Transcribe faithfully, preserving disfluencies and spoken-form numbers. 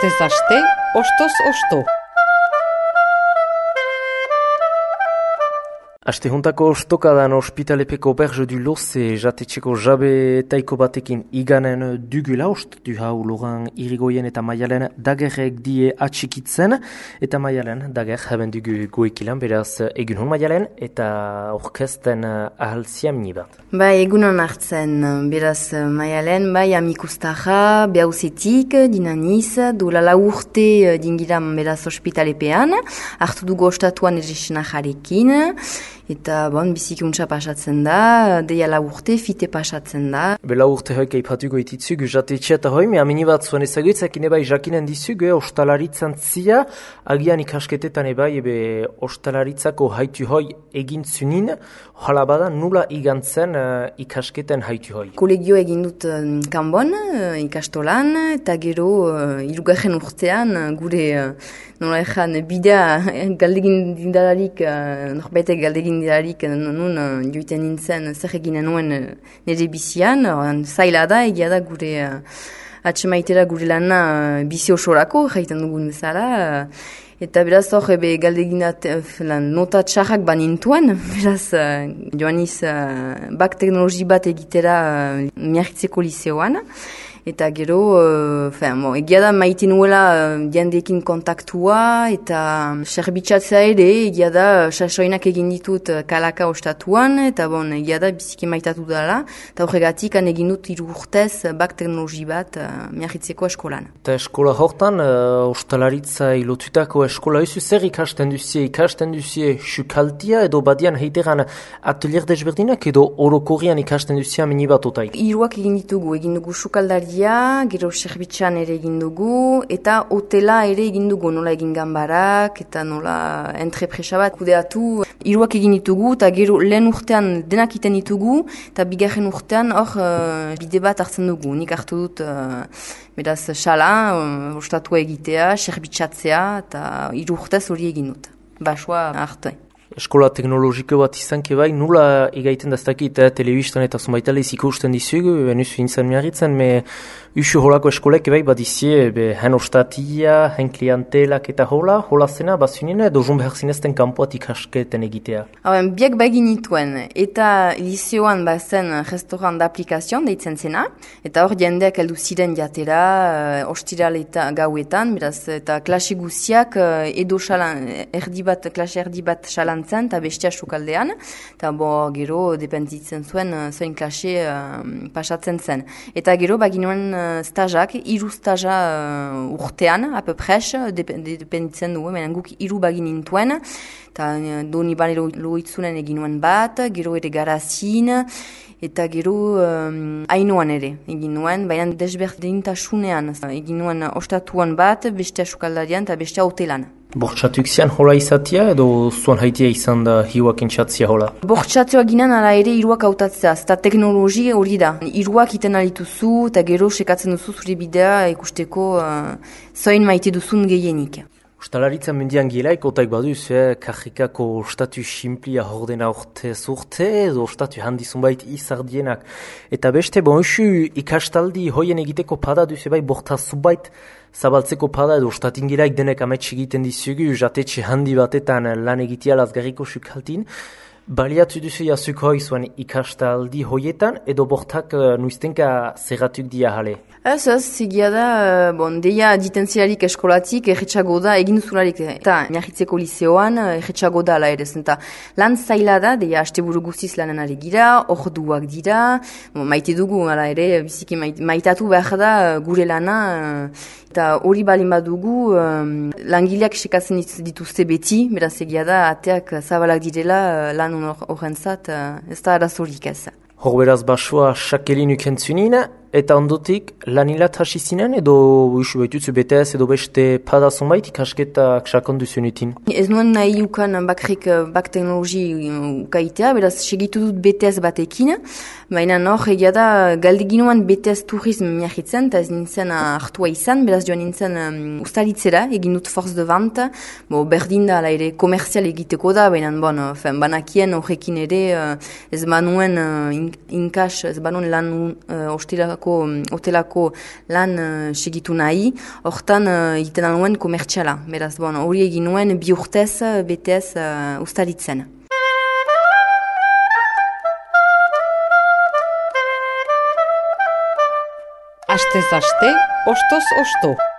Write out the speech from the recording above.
Astez aste, ostoz osto. Aste juntako ostokadan ospitalepeko berge du loze jatetxeko jabe taiko batekin iganen dugula ost du hau Loran Irigoyen eta Maialen dagerrek die atxikitzen eta Maialen dager haben dugu goekilan beraz egun hon Maialen eta orkesten ahalziam nibat. Bai, egunon hartzen, beraz Maialen, bai amikustaja, behauzetik, dinaniz, dola la urte dingiram beraz ospitalepean, hartu dugu ostatuan erresenajarekin, eta bon, biziki untsa pasatzen da, deia la urte, fite pasatzen da. Be la urte hoik eipatuko ititzug, jatetxe eta hoi, me amini bat zuen ezaguitzakin ebai jakinen dizug, eh, ostalaritzan zia, agian ikasketetan ebai, ebe ostalaritzako haitu hoi egin zunin, hala bada nula igantzen uh, ikasketen haitu hoi. Kolegio egin dut um, kanbon, uh, ikastolan, eta gero uh, irugarren urtean, uh, gure, uh, nola ezan, bidea galdegin dindalarik, uh, norbaitek galdegin dindalarik, nun uh, joiten nintzen zer eginen nuen uh, nire bizian, uh, zaila da, egia da gure uh, atxemaitera gure lana uh, bizi osorako, jaiten dugun bezala, uh, eta beraz hor, ebe galdeginat nota txarrak banintuen, beraz uh, joaniz uh, bak teknologi bat egitera uh, miarritzeko liseoan, eta gero, uh, fin, bon, egia da maite nuela uh, jendeekin kontaktua, eta serbitzatzea ere, egia da sasoinak egin ditut uh, kalaka ostatuan, eta bon, egia da biziki maitatu dela, eta horregatik han egin dut hiru urtez uh, bak teknologi bat uh, miarritzeko eskolan. Eta eskola hortan, uh, ostalaritza ilotutako eskola eusu zer ikasten duzie, ikasten duzie sukaltia edo badian heiteran atelier desberdinak edo orokorrian ikasten duzie amini bat otaik? Hiruak egin ditugu, egin dugu sukaldari, gero serbitzan ere egin dugu, eta hotela ere egin dugu, nola egin ganbarak, eta nola entrepresa bat kudeatu. Hiruak egin ditugu, eta gero lehen urtean denak iten ditugu, eta bigarren urtean hor uh, bide bat hartzen dugu. Nik hartu dut, uh, beraz, xala, uh, ostatua egitea, serbitzatzea, eta hiru urtez hori egin dut. Basua hartu. Eskola teknologiko bat izanke bai, nula egaiten daztakit eh, telebistan eta zumbaitaliz ikusten dizugu, benuz fintzen miarritzen, me usu holako eskolek bai bat izie, be, hen ostatia, hen klientelak eta hola, hola zena, bazunien edo jun behar zinezten kanpoat ikasketen egitea. Hauan, biak bagin nituen, eta liseoan bazen restaurant d'aplikazioan deitzen zena, eta hor jendeak heldu ziren jatera, uh, ostiral eta gauetan, beraz, eta klase guziak uh, edo xalan, erdi bat, klase erdi bat xalan zen, eta bestia sukaldean, eta bo, gero, dependitzen zuen, zoin klase uh, pasatzen zen. Eta gero, baginuen uh, stajak, iru staja uh, urtean, apepres, dependitzen du, menen guk iru bagin intuen, eta uh, doni bane loitzunen eginuen bat, gero ere garazin, eta gero um, hainoan ere egin nuen, baina desberdintasunean egin nuen ostatuan bat, bestia sukaldarian eta bestia hotelan. Bortxatuk zian hola izatia edo zuan haitia izan da hiuak entzatzia hola? Bortxatua ginen ala ere hiruak hautatzea, eta teknologi hori da. Hiruak iten alituzu eta gero sekatzen duzu zure bidea ikusteko uh, zoin maite duzun gehienik. Ostalaritza mendian gielaik, otaik baduz, eh, kajikako ostatu simplia hordena orte zurte, edo ostatu handizun bait izardienak. Eta beste, bon, usu ikastaldi hoien egiteko pada duz, bai, bortazu bait zabaltzeko pada, edo ostatin gielaik denek amets egiten dizugu, jatetxe handi batetan lan egitea lazgarriko sukaltin. Baliatu duzu jasuk hoi zuen ikastaldi hoietan, edo bortak uh, nuiztenka zerratuk dia jale? Ez, ez, zigia da, bon, deia ditentziarik eskolatik erretxago da egin duzularik, eta miarritzeko liseoan erretxago da ala ere, eta lan zaila da, deia asteburu guztiz lanen ari gira, orduak dira, bon, maite dugu, ala ere, biziki maitatu behar da gure lana, eta hori balin badugu, um, langileak sekatzen dituzte beti, beraz egia da, ateak zabalak direla lan horrentzat, ez da arazorik ez. Hor beraz basua sakelin ukentzunin, eta ondotik lanilat hasi zinen edo usu baitutzu betez edo beste padazun bait ikasketak sakondu zunetin? Ez nuen nahi ukan bakrik bak teknologi ukaitea, beraz segitu dut betez batekin, baina hor egia da galdeginoan betez turism miahitzen, eta ez nintzen hartua izan, beraz joan nintzen um, ustalitzera, egin dut force de vente, bo, berdin da, ala ere, komerzial egiteko da, baina bon, fen, banakien horrekin ere uh, ez banuen uh, in, inkas, ez banuen lan uh, ostilako hortako hotelako lan uh, segitu nahi, hortan uh, iten nuen komertxala. Beraz, bon, hori egin nuen bi urtez, betez uh, ustaritzen. Astez aste, ostoz osto.